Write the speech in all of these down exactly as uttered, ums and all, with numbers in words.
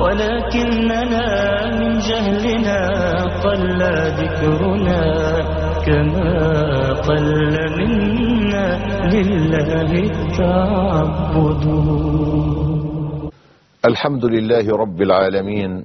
ولكننا من جهلنا قل ذكرنا كما قل منا لله التعبد. الحمد لله رب العالمين،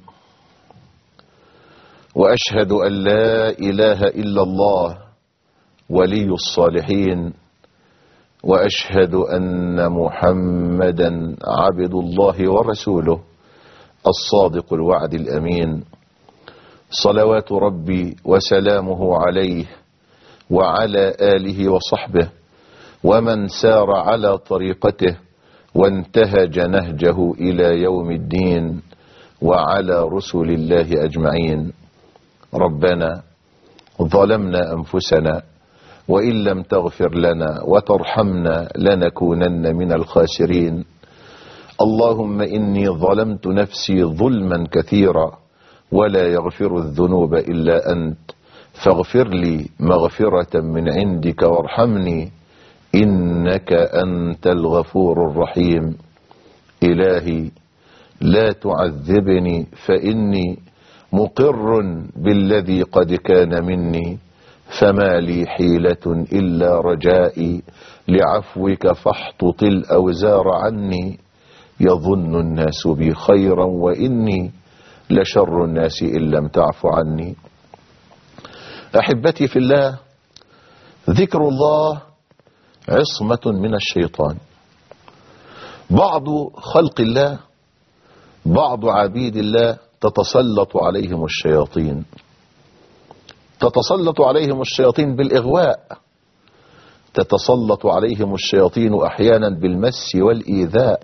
وأشهد أن لا إله إلا الله ولي الصالحين، وأشهد أن محمدا عبد الله ورسوله الصادق الوعد الأمين، صلوات ربي وسلامه عليه وعلى آله وصحبه ومن سار على طريقته وانتهج نهجه إلى يوم الدين، وعلى رسل الله أجمعين. ربنا ظلمنا أنفسنا وإن لم تغفر لنا وترحمنا لنكونن من الخاسرين. اللهم إني ظلمت نفسي ظلما كثيرا ولا يغفر الذنوب إلا أنت، فاغفر لي مغفرة من عندك وارحمني إنك أنت الغفور الرحيم. إلهي لا تعذبني فإني مقر بالذي قد كان مني، فما لي حيلة إلا رجائي لعفوك فاحطط الأوزار عني. يظن الناس بي خيرا وإني لشر الناس إن لم تعف عني. أحبتي في الله، ذكر الله عصمة من الشيطان. بعض خلق الله، بعض عبيد الله تتسلط عليهم الشياطين، تتسلط عليهم الشياطين بالإغواء، تتسلط عليهم الشياطين أحيانا بالمس والإيذاء.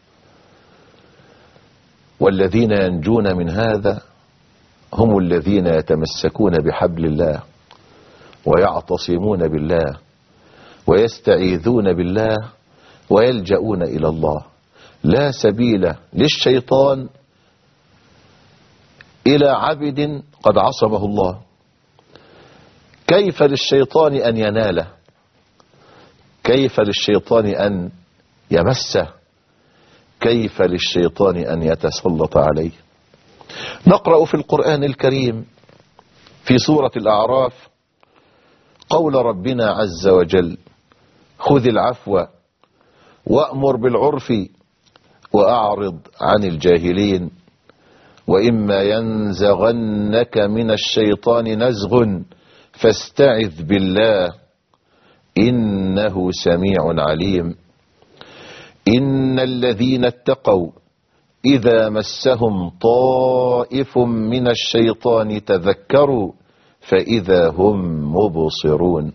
والذين ينجون من هذا هم الذين يتمسكون بحبل الله ويعتصمون بالله ويستعيذون بالله ويلجؤون إلى الله. لا سبيل للشيطان إلى عبد قد عصمه الله. كيف للشيطان أن يناله؟ كيف للشيطان أن يمسه؟ كيف للشيطان أن يتسلط عليه؟ نقرأ في القرآن الكريم في سورة الأعراف قول ربنا عز وجل: خذ العفو وأمر بالعرف وأعرض عن الجاهلين، وإما ينزغنك من الشيطان نزغ فاستعذ بالله إنه سميع عليم. إن الذين اتقوا إذا مسهم طائف من الشيطان تذكروا فإذا هم مبصرون.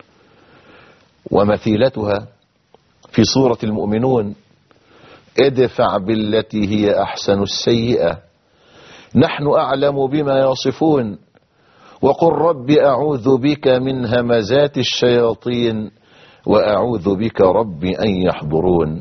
ومثيلتها في سورة المؤمنون: ادفع بالتي هي أحسن السيئة نحن أعلم بما يصفون وقل رب أعوذ بك من همزات الشياطين وأعوذ بك رب أن يحضرون.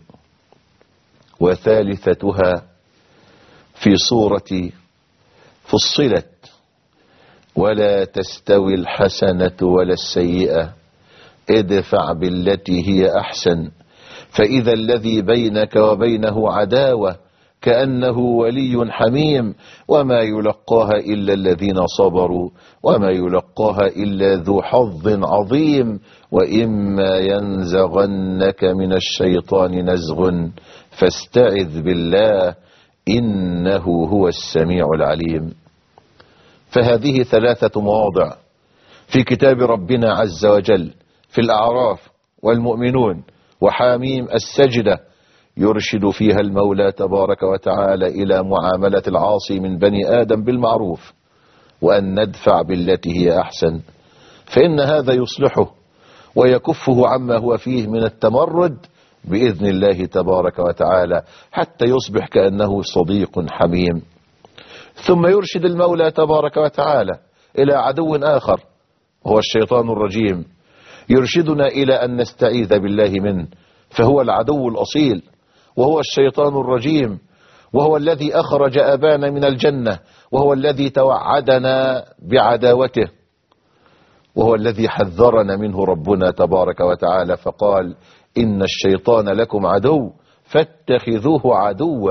وثالثتها في سورة فصلت: ولا تستوي الحسنة ولا السيئة ادفع بالتي هي أحسن فإذا الذي بينك وبينه عداوة كأنه ولي حميم وما يلقاها إلا الذين صبروا وما يلقاها إلا ذو حظ عظيم وإما ينزغنك من الشيطان نزغ فاستعذ بالله إنه هو السميع العليم. فهذه ثلاثة مواضع في كتاب ربنا عز وجل في الأعراف والمؤمنون وحاميم السجدة يرشد فيها المولى تبارك وتعالى إلى معاملة العاصي من بني آدم بالمعروف، وأن ندفع بالتي هي أحسن، فإن هذا يصلحه ويكفه عما هو فيه من التمرد بإذن الله تبارك وتعالى حتى يصبح كأنه صديق حميم. ثم يرشد المولى تبارك وتعالى إلى عدو آخر هو الشيطان الرجيم، يرشدنا إلى أن نستعيذ بالله منه، فهو العدو الأصيل وهو الشيطان الرجيم، وهو الذي أخرج أبانا من الجنة، وهو الذي توعدنا بعداوته، وهو الذي حذرنا منه ربنا تبارك وتعالى فقال: إن الشيطان لكم عدو فاتخذوه عدوا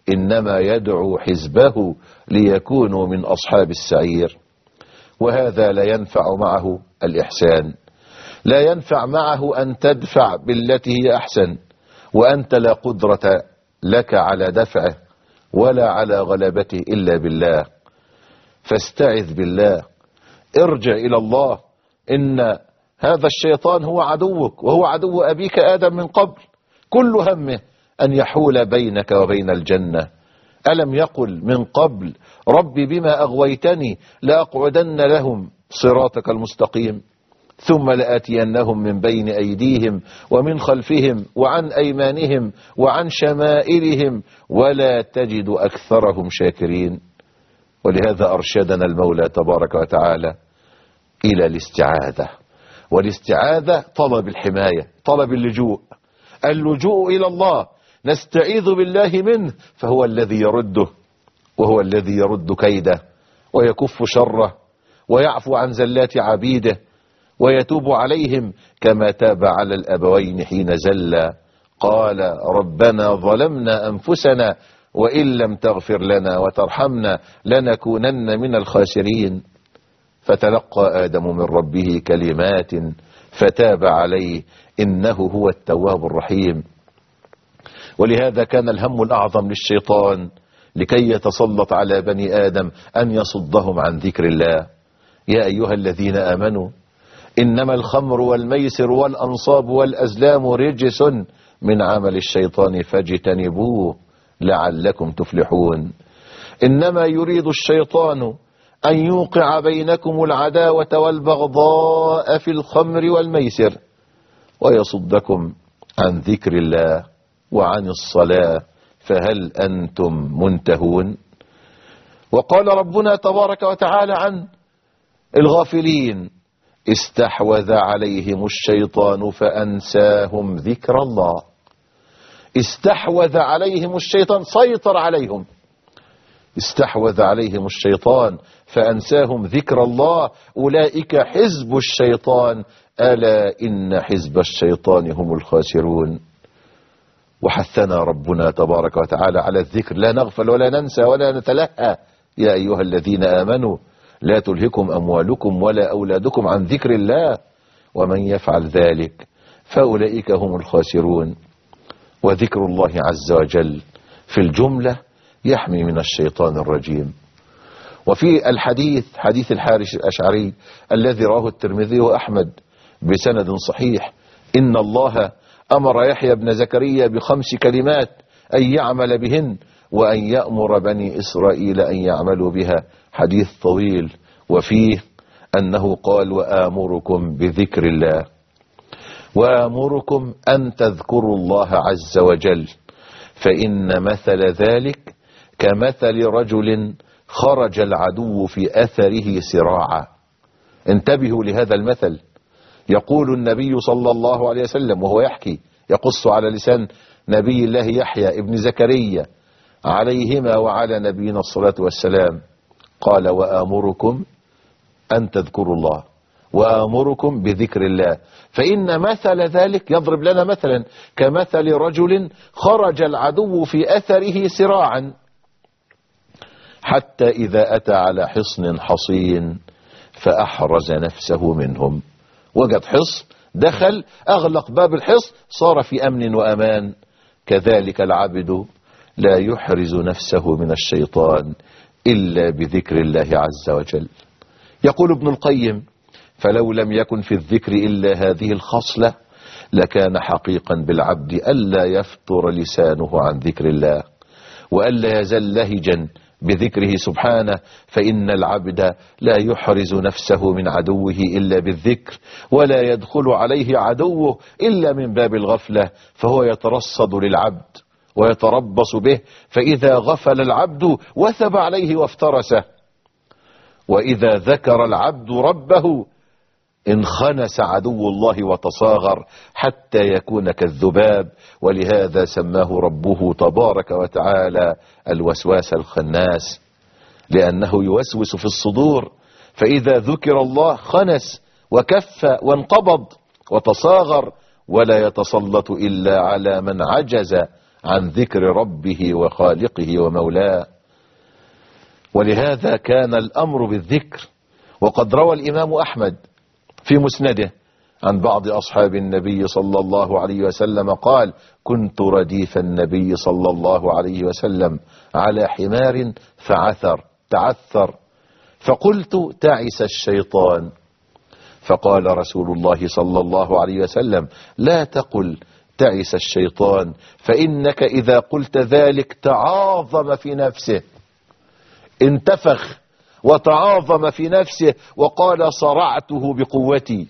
إنما يدعو حزبه ليكونوا من أصحاب السعير. وهذا لا ينفع معه الإحسان، لا ينفع معه أن تدفع بالتي هي أحسن وأنت لا قدرة لك على دفعه ولا على غلبته إلا بالله. فاستعذ بالله، ارجع إلى الله. إن هذا الشيطان هو عدوك وهو عدو أبيك آدم من قبل، كل همه أن يحول بينك وبين الجنة. ألم يقل من قبل رب بما أغويتني لأقعدن لهم صراطك المستقيم ثم لآتينهم من بين أيديهم ومن خلفهم وعن أيمانهم وعن شمائلهم ولا تجد أكثرهم شاكرين. ولهذا أرشدنا المولى تبارك وتعالى إلى الاستعاذة، والاستعاذة طلب الحماية، طلب اللجوء، اللجوء إلى الله، نستعيذ بالله منه فهو الذي يرده، وهو الذي يرد كيده ويكف شره ويعفو عن زلات عبيده ويتوب عليهم كما تاب على الأبوين حين زلا. قال ربنا ظلمنا أنفسنا وإن لم تغفر لنا وترحمنا لنكونن من الخاسرين. فتلقى آدم من ربه كلمات فتاب عليه إنه هو التواب الرحيم. ولهذا كان الهم الأعظم للشيطان لكي يتسلط على بني آدم أن يصدهم عن ذكر الله. يا أيها الذين آمنوا إنما الخمر والميسر والأنصاب والأزلام رجس من عمل الشيطان فاجتنبوه لعلكم تفلحون. إنما يريد الشيطان أن يوقع بينكم العداوة والبغضاء في الخمر والميسر ويصدكم عن ذكر الله وعن الصلاة فهل أنتم منتهون. وقال ربنا تبارك وتعالى عن الغافلين استحوذ عليهم الشيطان فأنساهم ذكر الله. استحوذ عليهم الشيطان، سيطر عليهم. استحوذ عليهم الشيطان فأنساهم ذكر الله أولئك حزب الشيطان ألا إن حزب الشيطان هم الخاسرون. وحثنا ربنا تبارك وتعالى على الذكر، لا نغفل ولا ننسى ولا نتلهى. يا أيها الذين آمنوا لا تلهكم أموالكم ولا أولادكم عن ذكر الله ومن يفعل ذلك فأولئك هم الخاسرون. وذكر الله عز وجل في الجملة يحمي من الشيطان الرجيم. وفي الحديث حديث الحارث الأشعري الذي رواه الترمذي وأحمد بسند صحيح إن الله أمر يحيى بن زكريا بخمس كلمات أن يعمل بهن وأن يأمر بني إسرائيل أن يعملوا بها. حديث طويل وفيه أنه قال وآمركم بذكر الله وآمركم أن تذكروا الله عز وجل فإن مثل ذلك كمثل رجل خرج العدو في أثره سراعا. انتبهوا لهذا المثل. يقول النبي صلى الله عليه وسلم وهو يحكي يقص على لسان نبي الله يحيى ابن زكريا عليهما وعلى نبينا الصلاة والسلام قال وآمركم أن تذكروا الله وآمركم بذكر الله فإن مثل ذلك يضرب لنا مثلا كمثل رجل خرج العدو في أثره سراعا حتى إذا أتى على حصن حصين فأحرز نفسه منهم. وجد حصن دخل أغلق باب الحصن صار في أمن وأمان. كذلك العبد لا يحرز نفسه من الشيطان إلا بذكر الله عز وجل. يقول ابن القيم فلو لم يكن في الذكر إلا هذه الخصلة لكان حقيقا بالعبد ألا يفتر لسانه عن ذكر الله وألا يزل لهجا بذكره سبحانه فإن العبد لا يحرز نفسه من عدوه إلا بالذكر ولا يدخل عليه عدوه إلا من باب الغفلة فهو يترصد للعبد ويتربص به فإذا غفل العبد وثب عليه وافترسه وإذا ذكر العبد ربه انخنس عدو الله وتصاغر حتى يكون كالذباب. ولهذا سماه ربه تبارك وتعالى الوسواس الخناس لأنه يوسوس في الصدور فإذا ذكر الله خنس وكف وانقبض وتصاغر ولا يتسلط إلا على من عجز عن ذكر ربه وخالقه ومولاه. ولهذا كان الأمر بالذكر. وقد روى الإمام أحمد في مسنده عن بعض أصحاب النبي صلى الله عليه وسلم قال: كنت رديف النبي صلى الله عليه وسلم على حمار فعثر تعثر فقلت: تعس الشيطان. فقال رسول الله صلى الله عليه وسلم: لا تقل تعس الشيطان، فإنك إذا قلت ذلك تعاظم في نفسه، انتفخ وتعاظم في نفسه وقال: صرعته بقوتي.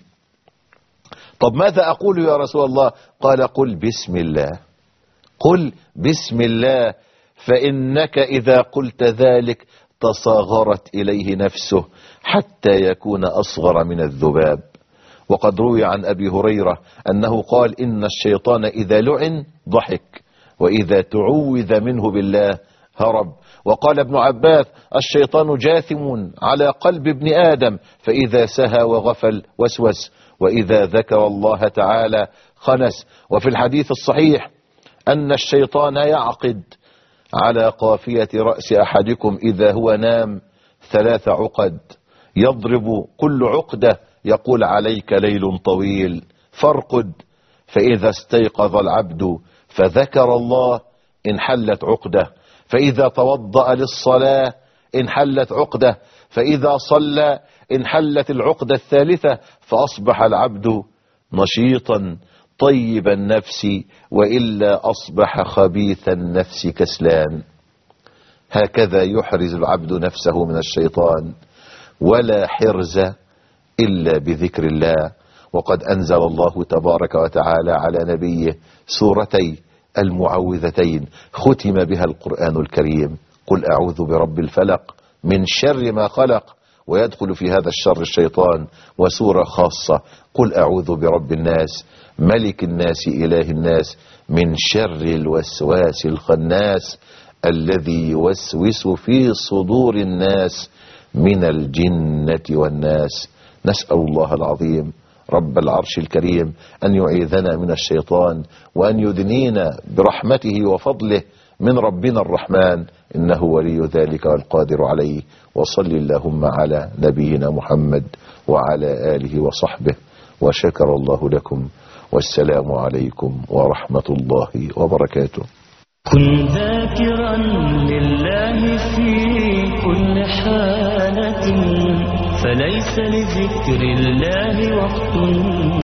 طب ماذا أقول يا رسول الله؟ قال: قل بسم الله، قل بسم الله، فإنك إذا قلت ذلك تصاغرت إليه نفسه حتى يكون أصغر من الذباب. وقد روي عن أبي هريرة أنه قال: إن الشيطان إذا لعن ضحك، وإذا تعوذ منه بالله هرب. وقال ابن عباس: الشيطان جاثم على قلب ابن آدم، فإذا سهى وغفل وسوس، وإذا ذكر الله تعالى خنس. وفي الحديث الصحيح أن الشيطان يعقد على قافية رأس أحدكم إذا هو نام ثلاث عقد، يضرب كل عقدة يقول: عليك ليل طويل فارقد. فإذا استيقظ العبد فذكر الله انحلت عقدة، فإذا توضأ للصلاة انحلت عقدة، فإذا صلى انحلت العقدة الثالثة، فأصبح العبد نشيطا طيب النفس، وإلا أصبح خبيث النفس كسلان. هكذا يحرز العبد نفسه من الشيطان، ولا حرز إلا بذكر الله. وقد أنزل الله تبارك وتعالى على نبيه سورتي المعوذتين ختم بها القرآن الكريم: قل أعوذ برب الفلق من شر ما خلق، ويدخل في هذا الشر الشيطان. وسورة خاصة: قل أعوذ برب الناس ملك الناس إله الناس من شر الوسواس الخناس الذي يوسوس في صدور الناس من الجنة والناس. نسأل الله العظيم رب العرش الكريم أن يعيذنا من الشيطان، وأن يدنينا برحمته وفضله من ربنا الرحمن، إنه ولي ذلك والقادر عليه. وصل اللهم على نبينا محمد وعلى آله وصحبه، وشكر الله لكم، والسلام عليكم ورحمة الله وبركاته. كن ذاكرا لله في كل حالة، فليس لذكر الله وقت